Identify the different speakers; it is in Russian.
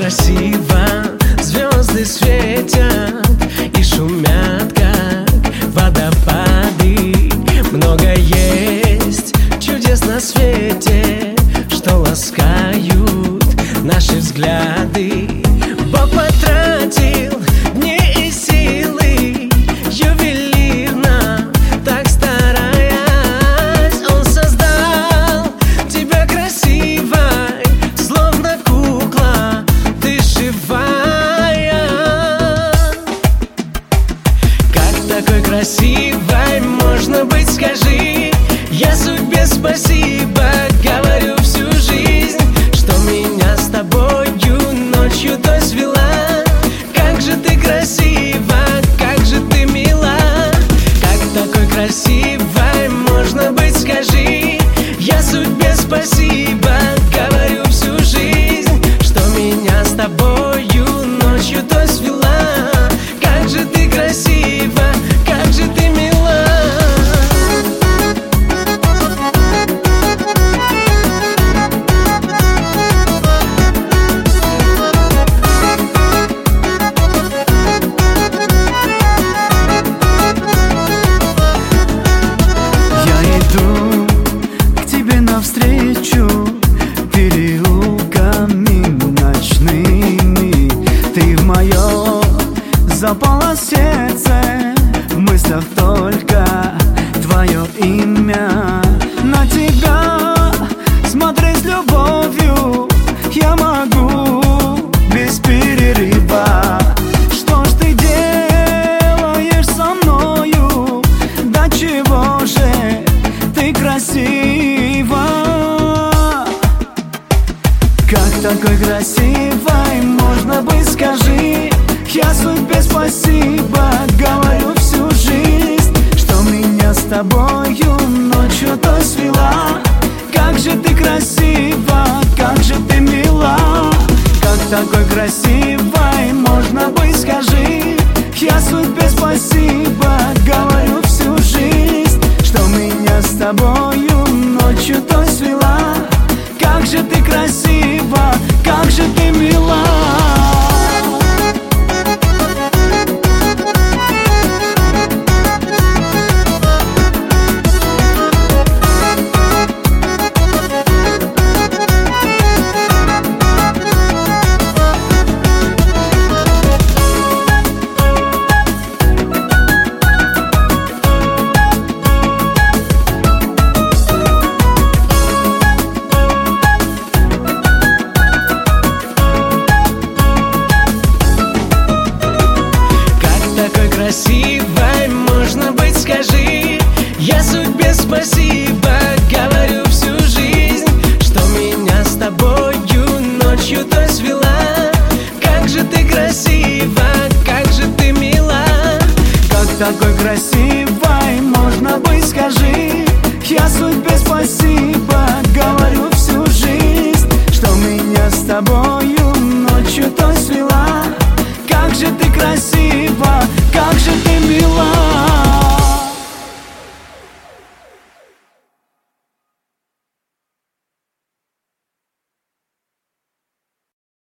Speaker 1: красиво звезды светят и шумят, как водопады. Много есть чудес на свете, что ласкают наши взгляды. Бог потратил дни и силы, ювелирно так стараясь. Он создал тебя красивой, словно кукла, ты живая. Как такой красивой можно быть, скажи? Я судьбе спасибо говорю всю жизнь, что меня с тобою ночью то свела. Как же ты красива, как же ты мила. Как такой красивой можно быть, скажи? Я судьбе спасибо говорю всю жизнь, что меня с тобою ночью то свела. Как же ты красива, как же ты мила.
Speaker 2: Навстречу переулками ночными. Ты в мое запало сердце, в мыслях только твое имя. На тебя смотреть с любовью я могу без перерыва. Что ж ты делаешь со мною? До чего же ты красива? Как такой красивой можно быть, скажи? Я судьбе спасибо говорю всю жизнь, что меня с тобою ночью то свела. Как же ты красива, как же ты мила. Как такой красивой можно быть, скажи? Я судьбе спасибо говорю всю жизнь, что меня с тобою ночью то свела. Как же ты красива, как же ты мила.
Speaker 1: Красивой можно быть, скажи? Я судьбе спасибо говорю всю жизнь, что меня с тобою ночью то свела. Как же ты красива, как же ты мила.
Speaker 2: Как такой красивый